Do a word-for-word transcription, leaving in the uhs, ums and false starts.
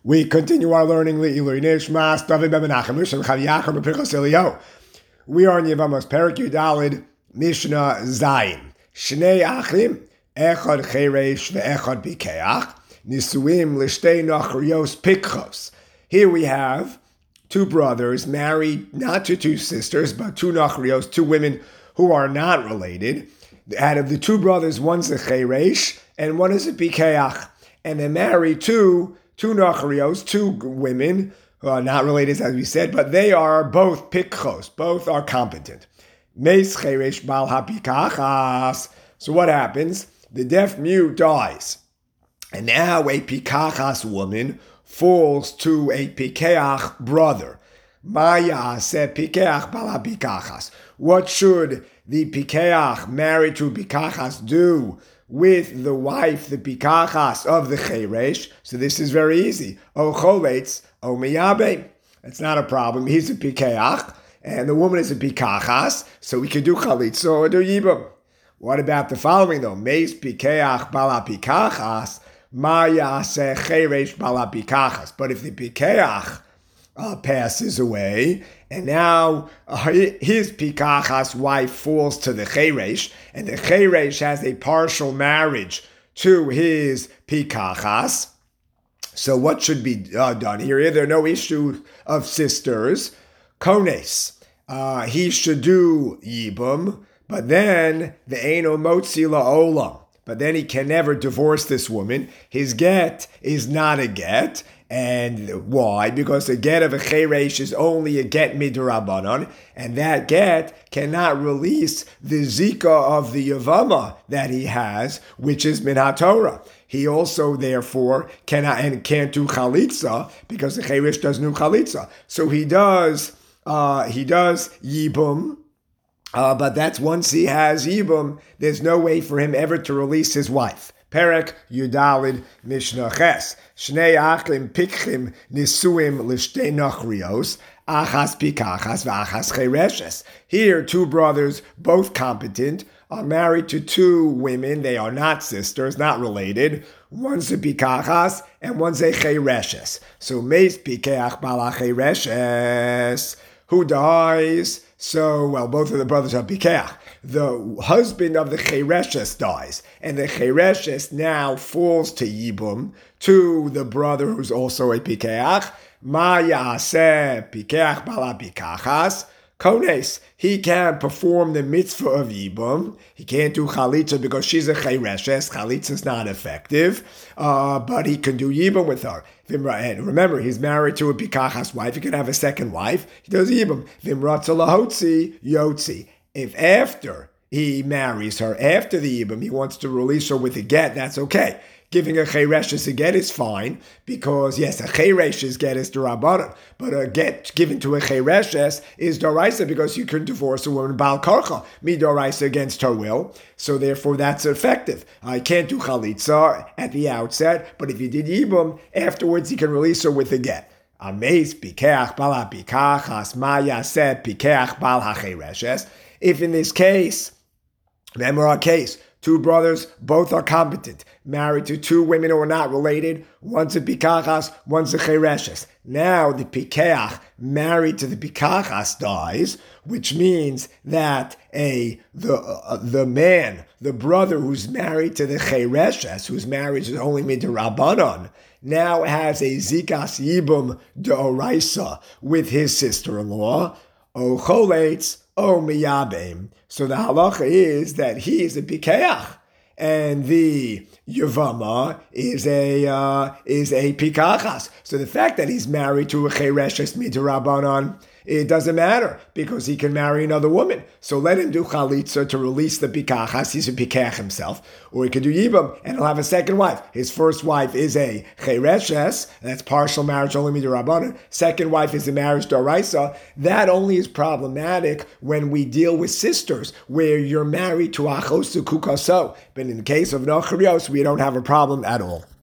We continue our learning. We are in Yevamos Perek Yudalid Mishnah Zayin. Shnei Achim Echad Cheresh veEchad Pikeach Nisuim L'Shtei Nachrios Pikchos. Here we have two brothers married not to two sisters, but two Nachrios, two women who are not related. Out of the two brothers, one's a Cheresh and one is a Pikeach. And they're married to two Nachrios, two women who are not related, as we said, but they are both Pikchos, both are competent. Meis Cheresh Bal HaPikachas. So what happens? The deaf mute dies. And now a Pikachas woman falls to a Pikeach brother. Maya said Pikeach Bal HaPikachas. What should the Pikeach married to Pikachas do with the wife, the Pikachas of the Cheresh? So this is very easy. O Choletz, O Miyabe. It's not a problem. He's a Pikeach, and the woman is a Pikachas, so we can do Chalitza or do Yibam. What about the following though? Meis Pikeach Bala Pikachas, Maya se Cheresh Bala Pikachas. But if the Pikeach uh, passes away, and now uh, his Pikachas wife falls to the Cheresh, and the Cheresh has a partial marriage to his Pikachas. So what should be uh, done here? There are no issue of sisters. Kones, uh, he should do Yibum, but then the Eino Motzi La'olam. But then he can never divorce this woman. His get is not a get. And why? Because the get of a cheresh is only a get midrabanan, and that get cannot release the zika of the yavama that he has, which is min haTorah. He also, therefore, cannot and can't do chalitza because the cheresh doesn't do chalitza. So he does, uh, he does yibum. Uh, but that's once he has yibum, there's no way for him ever to release his wife. Perek Yudalid Mishnah Ches. Shnei Achim Pikchim Nisuim L'Shtei Nachrios Achas Pikachas v'Achas Chereshes. Here, two brothers, both competent, are married to two women. They are not sisters, not related. One's a Pikachas and one's a Chereshes. So Meis Pikeach Bala Chereshes. Who dies? So, well, both of the brothers are Pikeach. The husband of the Chereshes dies, and the Chereshes now falls to Yibum, to the brother who's also a Pikeach. Ma yaseh Pikeach bala Pikachas. Kones, he can perform the mitzvah of Yibum. He can't do Chalitza because she's a Chereshes. Chalitza is not effective, uh, but he can do Yibum with her. And remember, he's married to a Pikachas wife. He can have a second wife. He does Yibum. Vimratza lahotzi yotzi. If after he marries her, after the Yibum, he wants to release her with a get, that's okay. Giving a Chereshes a get is fine, because yes, a Chereshes get is D'Rabbanan, but a get given to a Chereshes is Doraisa, because you can divorce a woman Baal Karcha, mi Doraisa against her will, so therefore that's effective. I can't do Chalitza at the outset, but if you did Yibum, afterwards he can release her with a get. Ameis Pikeach Bal HaPikachas Ma Yaseh Pikeach Bal HaChereshes. If in this case, remember our case, two brothers, both are competent, married to two women who are not related, one's a Pikachas, one's a Chereshes. Now the Pikeach married to the Pikachas dies, which means that a the uh, the man, the brother who's married to the Chereshes, whose marriage is only made to Rabbanon, now has a Zikas Yibum D'Oraisa with his sister-in-law, O Choletz, O Miyabem. So the halacha is that he is a Pikeach, and the Yavama is a uh, is a Pikachas. So the fact that he's married to a Chereshes midrabanan, it doesn't matter, because he can marry another woman. So let him do Chalitza to release the Pikachas. He's a Pikach himself. Or he can do Yibam, and he'll have a second wife. His first wife is a Chereshes, that's partial marriage only midrabanan. Second wife is a marriage Doraisa. That only is problematic when we deal with sisters, where you're married to Achos Kukaso. But in the case of Nachrios, we don't have a problem at all.